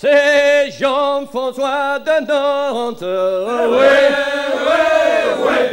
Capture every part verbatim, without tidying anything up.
C'est Jean-François de Nantes, oui, oui, oui.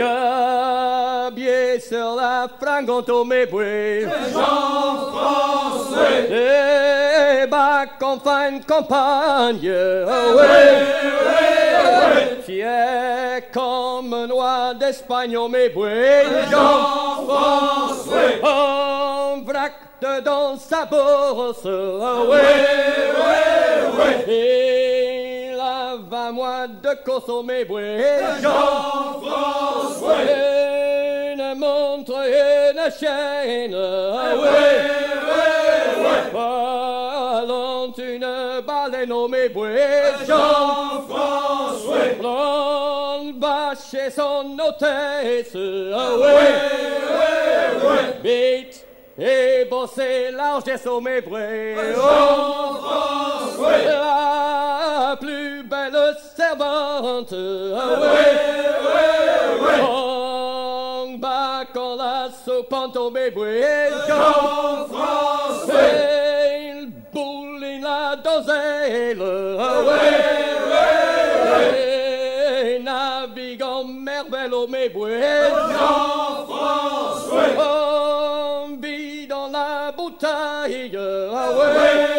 Gabier sur la fringante au méboué. Jean-François. Et bac en fin de campagne, oui, oui, oui. Fier comme un noix d'Espagne au méboué. Jean-François. En vrac dedans sa bourse, oui, oui, oui. Et la vingt mois de course au méboué. Jean-François. Une montre et une chaîne, oui, oui, oui. Parlant une baleine au méboué. Jean-François. L'on va chez son hôtesse, oui, oui, oui. Bite et bosser largesse au méboué. Jean-François. La plus belle servante, oui, oui, oui. En bas quand la soupante au méboué. Jean-François. Il bouline la donzelle, oui, oui, oui. Et navigue en merveille au méboué. Jean-François. On vit dans la bouteille, oui,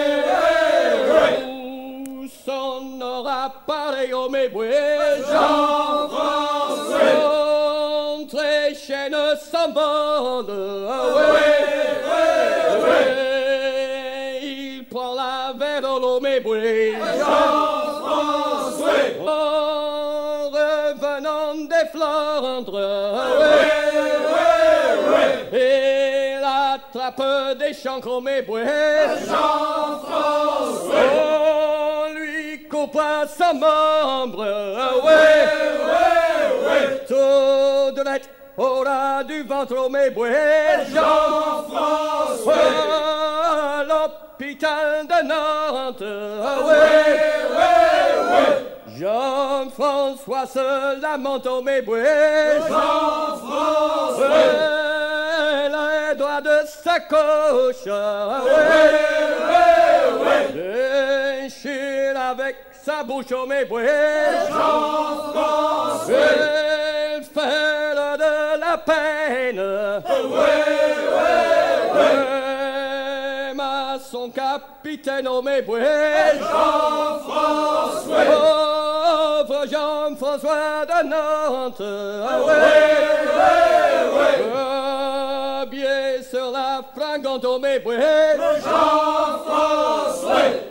oui, Où son aura pareil au méboué. Jean-François. Entre chaîne s'envole, oui, oui, oui. Il prend la verre au méboué. Jean-François. En revenant des Flandres, oui, oui, oui. Et la trappe des chancres au méboué. Jean-François. On lui coupa son membre, oui, oui, oui. Tout de net au ras du ventre au méboué. Jean-François. À l'hôpital de Nantes, oui, oui, oui. Jean-François se lamente au méboué. Jean-François. Les doigts de sa coche, oui, oui, oui. Déchire avec sa bouche au méboué. Jean-François. Il fait de la peine. oui, oui, oui. Mais son capitaine au méboué. Jean-François. Pauvre Jean-François de Nantes. oui, oui, oui. Bien sur la fringante au méboué. Jean-François.